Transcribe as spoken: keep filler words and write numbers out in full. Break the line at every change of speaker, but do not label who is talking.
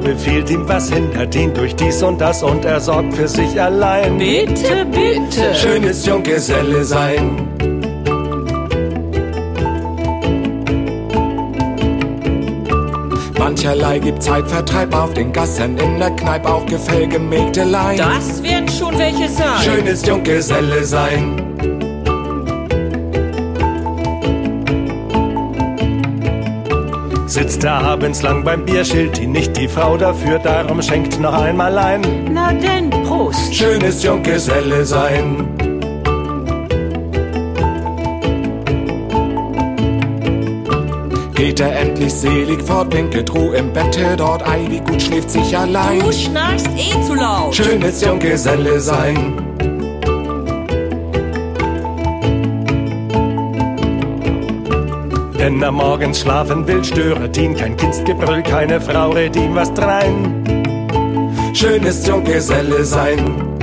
befiehlt ihm, was hindert ihn durch dies und das, und er sorgt für sich allein.
Bitte, bitte.
Schön ist Junggeselle sein. Mancherlei gibt Zeitvertreib auf den Gassen, in der Kneipe auch gefällige Mägdelein.
Das werden schon welche sein.
Schön ist Junggeselle sein. Sitzt er abends lang beim Bier, schilt ihn nicht die Frau dafür, darum schenkt noch einmal ein.
Na denn, Prost.
Schön ist Junggeselle sein. Geht er endlich selig fort, pinkelt Ruh im Bette dort, ei, wie gut schläft sich allein.
Du schnarchst eh zu laut.
Schön ist Junggeselle sein. Wenn er morgens schlafen will, störet ihn kein Kindsgebrüll, keine Frau redet ihm was drein. Schön ist Junggeselle sein.